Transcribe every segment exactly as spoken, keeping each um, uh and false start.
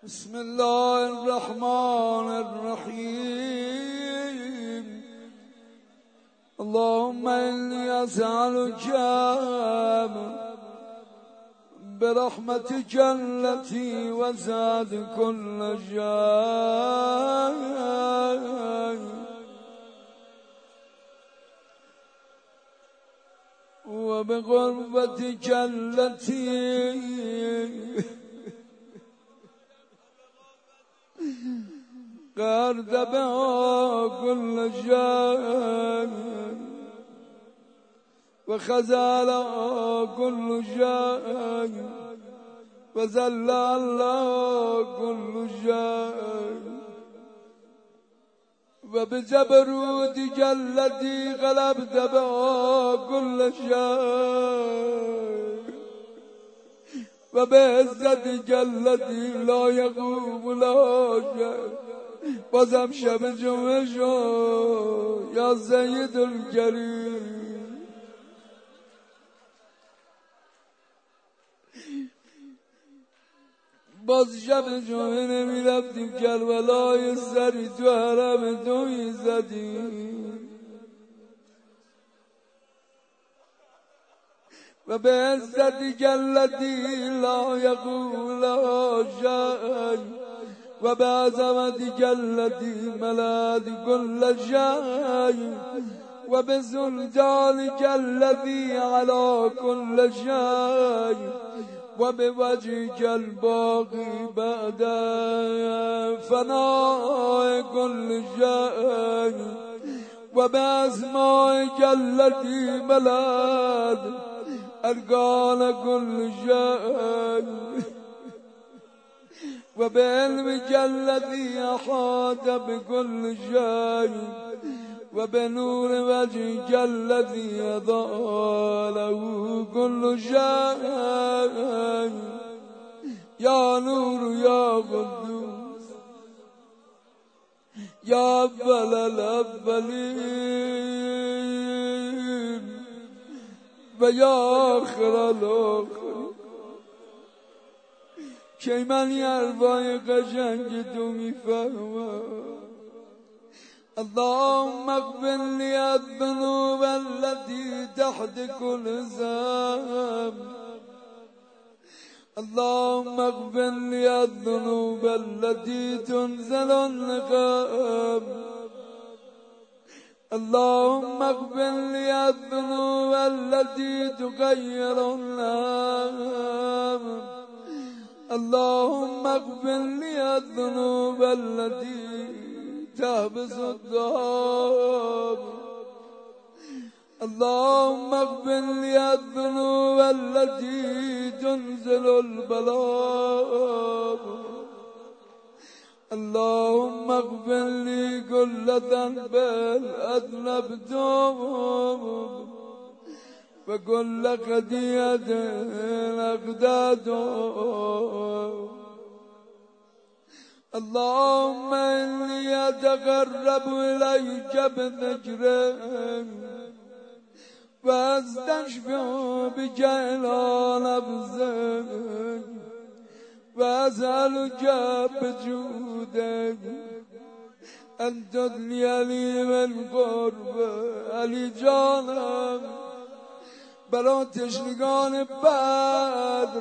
بسم الله الرحمن الرحيم. اللهم إني أسألك برحمتك التي وسعت كل شيء وبغرفتك التي قرد بها كل شيء وخزالها كل شيء وزلالها كل شيء وبجبروتك التي غلبت بها كل شيء وبعزتك التي لا يقوم لها شيء بازم شب جمعه شو یا سید الکریم. باز شب جمعه نمی رفتیم کربلای سری تو حرم تو می زدیم و به عزتی التي لا يقول لها شيء و به عظمتك التي ملأت كل شيء و به سلطانك الذي على كل شيء و به وجهك الباقي بعد فناء كل شيء و به اسمائك التي ملأت أركان كل شيء و بعلمك الذي أحاط بكل شيء و بنور وجهك الذي أضاء له كل شيء يا نور يا قدوس يا أول الأولين و یا آخر الآخرین. که من یه حرفای قشنگ تو میفهمم. اللهم اغفر لي الذنوب التي تحت كل ذنب. اللهم اغفر لي الذنوب التي تنزل النقام. اللهم اغفر لي الذنوب التي تغير النام. اللهم اغفر لي الذنوب التي تحبس الذهاب. اللهم اغفر لي الذنوب التي تنزل البلاء. اللهم اغفر لي كل ذنب أذنبته وكل خطيئة أخطأته. اللهم إني أتقرب إليك بذكرك وأستشفع بك إلى نفسك وأسألك بجودك أن تدلي لي من قرب علی جانم برای تشنگان بدر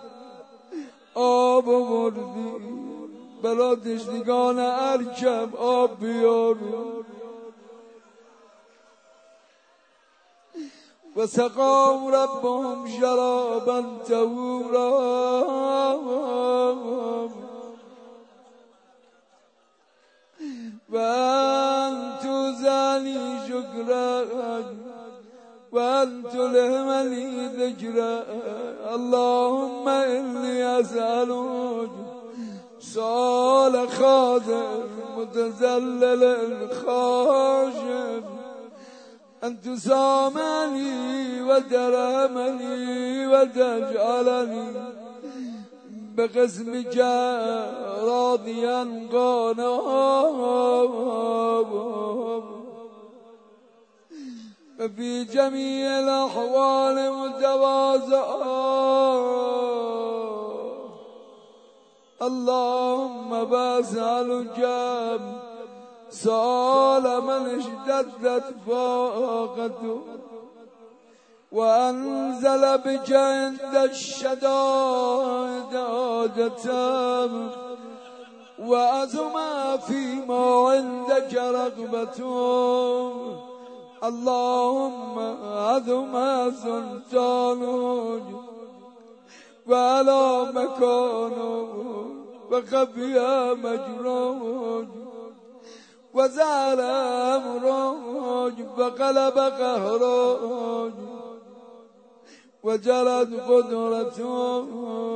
آب آوردی، برای تشنگان ارکب آب بیار و سقام ربهم شرابا طهورا و انتو زانی شکرک و انتو لهملی ذکرک. اللهم إني أسألك سؤال خاضع متذلل خاشع أن تسامحني وترحمني وتجعلني بقسمك راضيا قانعا وفي جميع الأحوال متواضعا اللهم بسألك سؤال من اشتدت فاقته وأنزل بك عند الشدائد حاجته وعزم فيما عندك رغبته. اللهم عظم سلطانك وعلى مكانك وخفي مجراك وزال أمرك وغلب قهرك وجرت قدرتك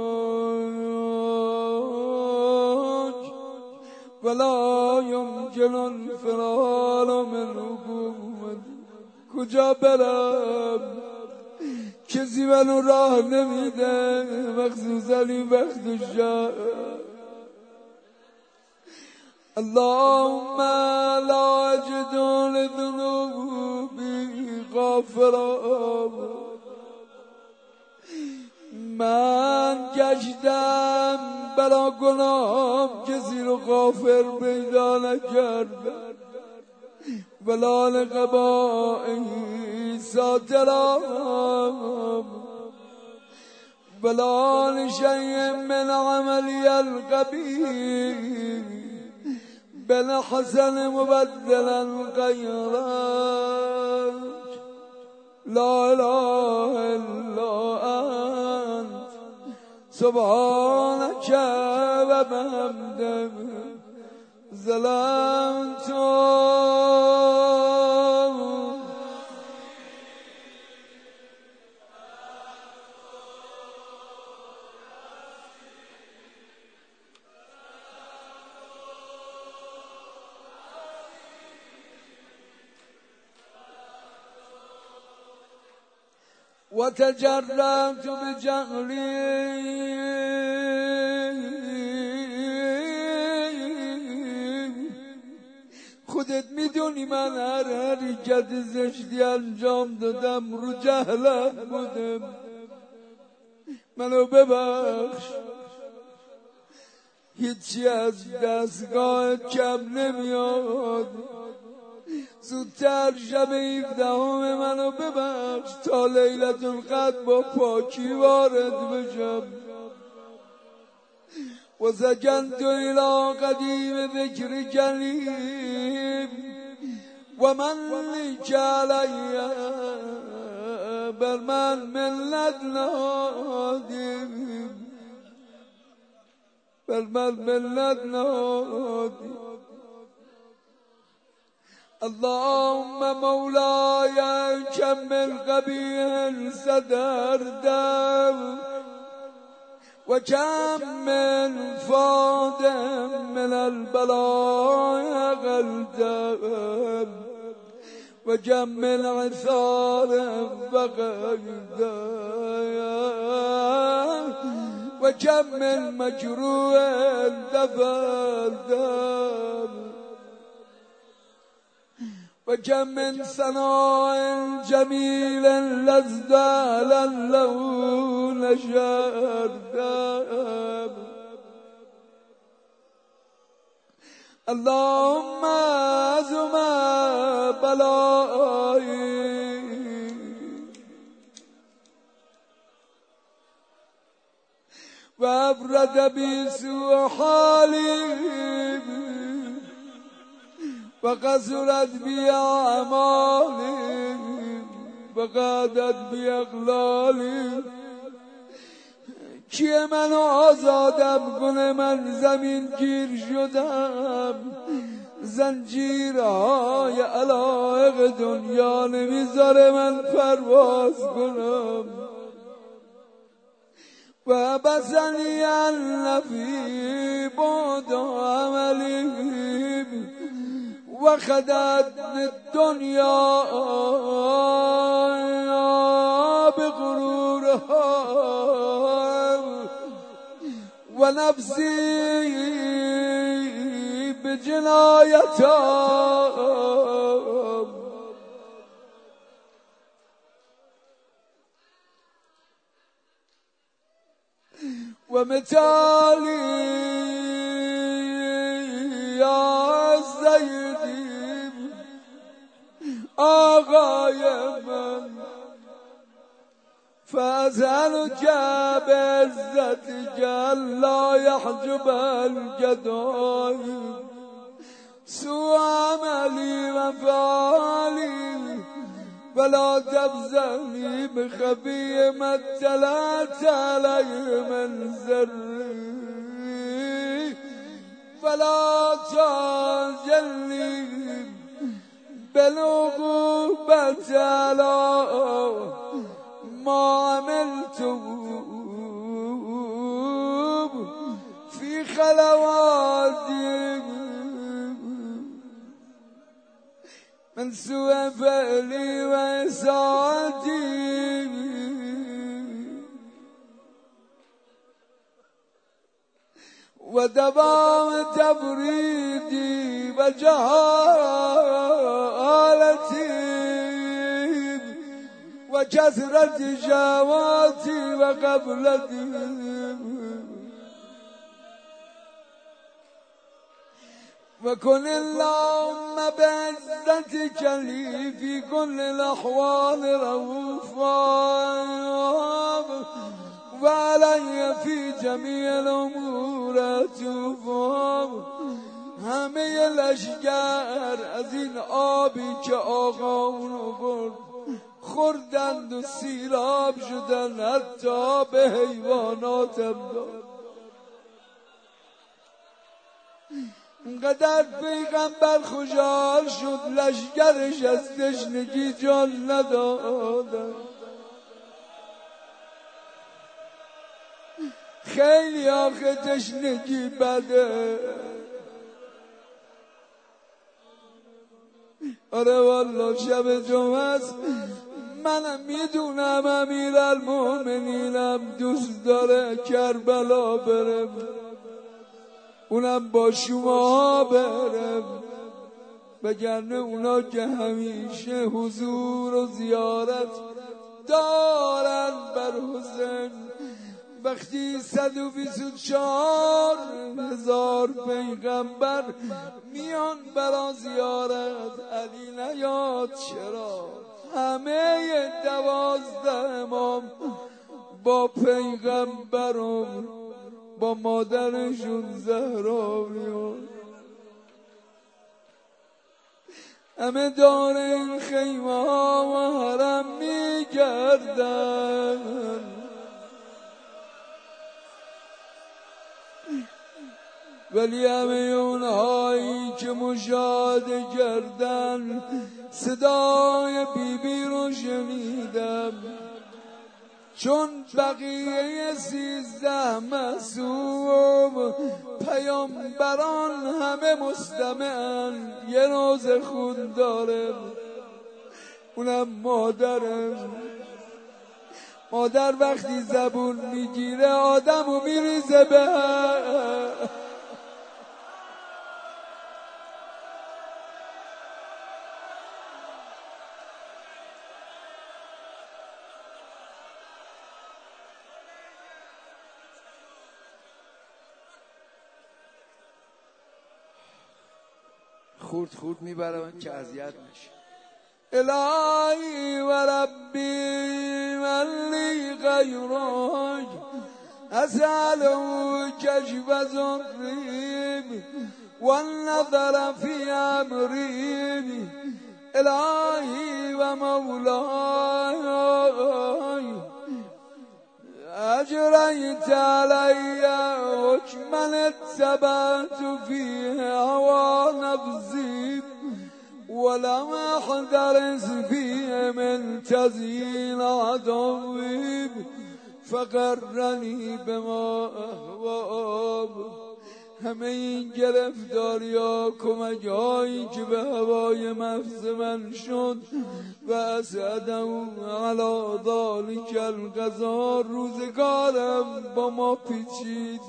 ولا يمكن الفرار من حکومت. کجا برم کسی منو راه نمیده، مخصوصا این وقت شب. اللهم لا اجد لذنوبی غافرا. من گشتم برا گناهم کسی رو غافر پیدا نکردم، ولا لقبائه ساترام ولا لشيء من عملي القبيح بل حسن مبدلا غيرك. لا اله الا انت سبحانك وبحمدك ظلمت. وتجرأت بجهلي خودت میدونی من هر حرکت زشتی انجام دادم رو جهلم بودم، منو ببخش. هیچی از دستگاهت کم نمیاد. زودتر شب هفدهم منو ببخش تا لیلة القدر با پاکی وارد بشم. و سکنت الى قدیم ذکر کلیم و من لیک علی بر من ملت نهادیم، بر من ملت نهادیم. اللهم مولاي كم من قبيح صدرتم وكم من فاد من البلاء غلتم وكم من عثار فقدتم وكم من مجروح دفنتم وكم من ثناء جميل لذالا له نشرتم. اللهم عظم بلائي وأبرد بي سوء حالي وقصرت بي أعمالي وقادت بي أغلالي. کیه منو آزادم کنه؟ من زمین گیر شدم، زنجیرهای علایق دنیا نمیذاره من پرواز کنم. و بسنی النفی بعد عملی و خدت الدنیا بغرورها و نفسی بجنایتها. و مثالی یا سیدی آقای من فأسألك بعزتك لا يحجب الجدائم سوء عملي وفعلي ولا تبزني بخفي ما اطلعت عليه من زري ولا تعجلني بالعقوبة على ما عملته في خلواتي من سوء فعلي وإساءتي ودوام تفريدي وجهالتي وكثرة شهواتي وغفلتي وكن اللهم بعزتك لي في كل الأحوال رؤوفا وعلي في جميع الأمور عطوفا همه لشگر از این آبی که آقا اونو برد خوردند و سیراب شدن حتی به حیواناتم داد. اونقدر پیغمبر خوشحال شد لشگرش از تشنگی جان ندادن. خیلی آخه تشنگی بده. آره والله شب جمعه است منم میدونم امیرالمومنینم دوست داره کربلا برم اونم با شما برم وگرنه اونا که همیشه حضور و زیارت دارن بر حسین وقتی صد و بیست و چهار هزار پیغمبر میان برا زیارت علی نیاد چرا همه دوازده امام با پیغمبرم با مادرشون زهرا میان همه دار این خیمه ها و حرم میگردن ولی همه اونهایی که مشاهده کردن صدای بیبی بی رو شنیدم چون بقیه سیزده معصوم پیامبران همه مستمعن یه روز خون داره اونم مادرم مادر وقتی زبون میگیره آدمو میریزه به خورد خورد میبره من که اذیت نشه. الهی و ربی من لی غیرک اسأله کشف ضری و النظر فی امری الهی و مولای اجریت علی حکما اتبعت فیه هوی نفسی ولم احترس فیه من تزیین عدوی فقرنی بما اهواب. همه این گرفتاری ها کمک هایی که به هوای مفز من شد و اسعدم علی ذالک القضا روزگارم با ما پیچید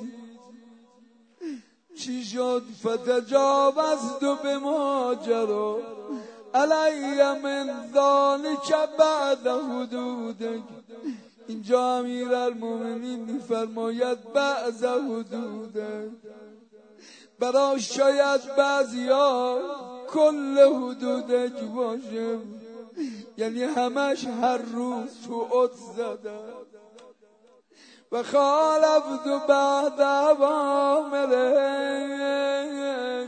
چی شد فتجاوزت به ماجرا علی من ذالک بعد حدودک اینجا امیرالمومنین میفرماید بعض حدوده، برای شاید بعضیا کل حدودک باشه، یعنی همش هر روز تو ات زده. و خالفت بعد اوامره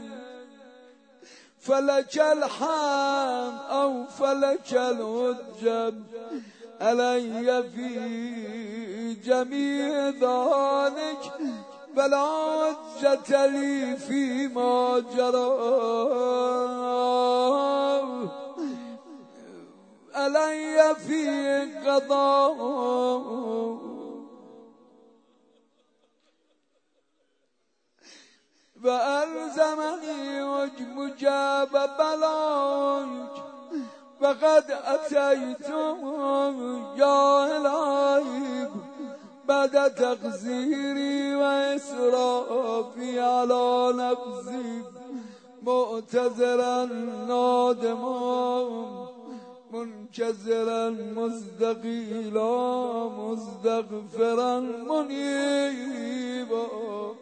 فلک الحمد او فلک الحجة علی فی جمیع ذلک ولا حجة لی فیما جری علی فی قضاء و الزمنی مجاب بلاک و قد اتیتم یا الهی بعد تقصیری و اسرافی علی نفسی معتذرا نادما منکسرا مستقیلا مستغفرا منیبا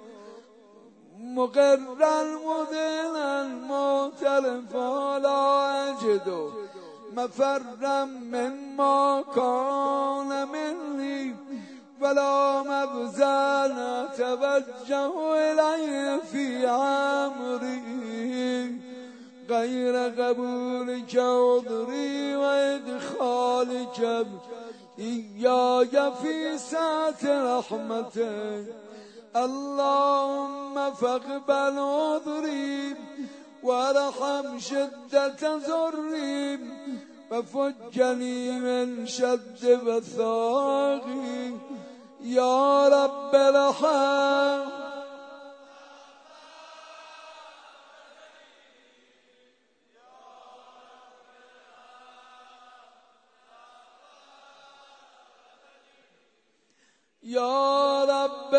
مقرا مذلا معترفا لا اجد مفرا مما كان مني ولا مبزا توجه إليه في عمري غير قبولك عذري وإدخالك إياي في سعة رحمتك اللهم فاقبل عذري وارحم شدة ضري وفجني من شد وثاقي يا رب ارحم يا رب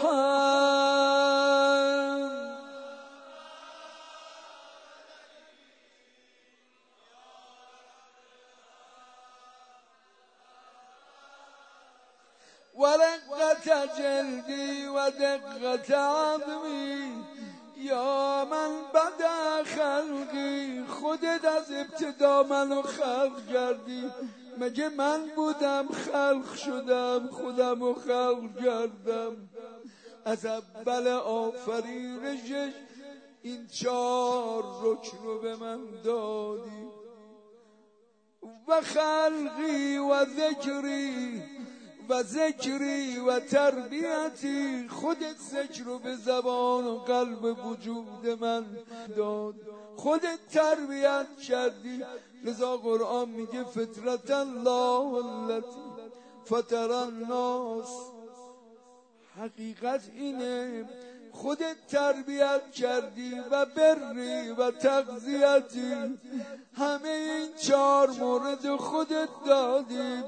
ارحم ورقة جلدي ودقة عظمي یا من بدا خلقی خودت از ابتدا منو خلق کردی مگه من بودم خلق شدم خودمو خلق کردم از اول آفرینشش این چهار رکن رو به من دادی و خلقی و ذکری و ذکری و تربیتی خودت ذکر رو به زبان و قلب وجود من داد خودت تربیت کردی لذا قرآن میگه فطرت الله التي فطر الناس حقیقت اینه خودت تربیت کردی و بری و تغذیتی همه این چهار مورد خودت دادی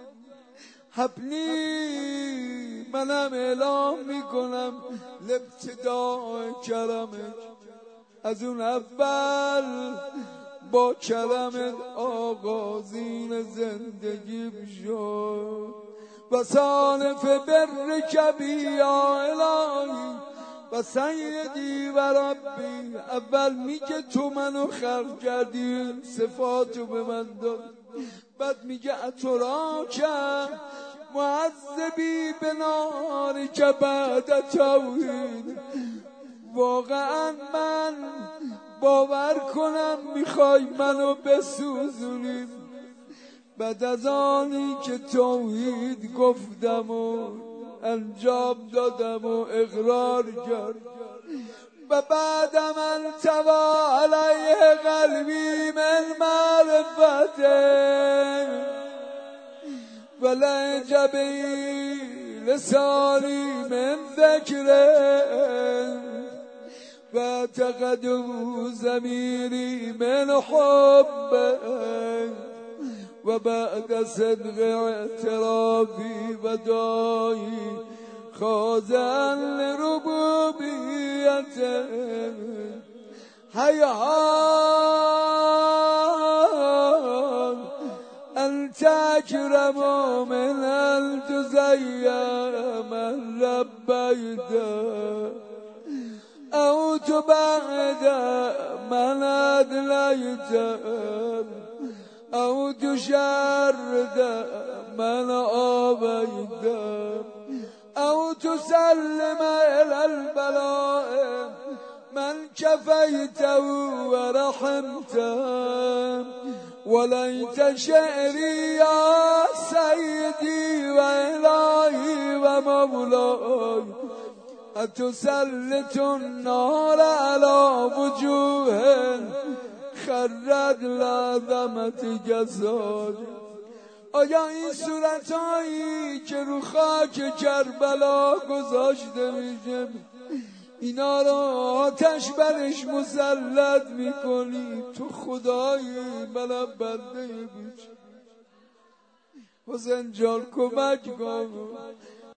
حبلی منم اعلام میکنم لابتداء کرمت از اون اول با کرمت آغازین زندگی شد و صانف بر کبی یا الهی و سیدی و ربی اول میگه تو منو خلق کردی صفاتو به من داد بعد میگه اتراکم معذبی به ناری که بعد توحید واقعا من باور کنم میخوای منو بسوزونی بعد از آنی که توحید گفتم و انجام دادم و اقرار کرد و بعد من توا علیه قلبی من معرفته ولعجبی لسانی من ذکره و اعتقدوا ضمیری من حبه و بعد صدق اعترافی و دایی خاضعا لربوبیته حیحان انت أكرم من أن تزين من ربيت أو تبعد من أدليت أو تشرد من آبيت أو تسلم إلى البلاء من كفيته ورحمته وليت شعري يا سيدي وإلهي ومولاي أتسلط النار على وجوه خرد لعظمت جسد. آیا این صورتایی که رو خاک کربلا گذاشته میشه اینا رو آتش برش مسلط میکنی؟ تو خدایی، منم بنده بیچاره. حسین جان کمک کن.